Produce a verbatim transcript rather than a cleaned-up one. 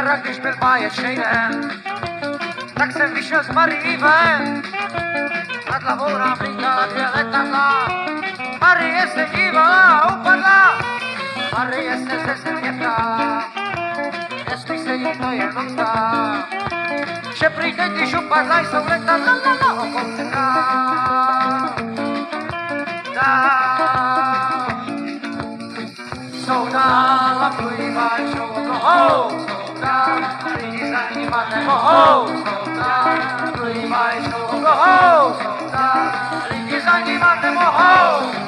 včera, když byl báječnej den, tak jsem vyšel s Marií ven. Nad hlavou nám lítala dvě letadla, Marie se dívala a upadla. Marie se ze země ptá, jestli se jí to jenom zdá, že prý teď, když upadla, jsou letadla na okolčeká. Dál jsou dál a plivají, jsou okolo, jsou dál, lidi za nima nemohou, jsou dál, plivají, jsou okolo, jsou dál, lidi za nima nemohou.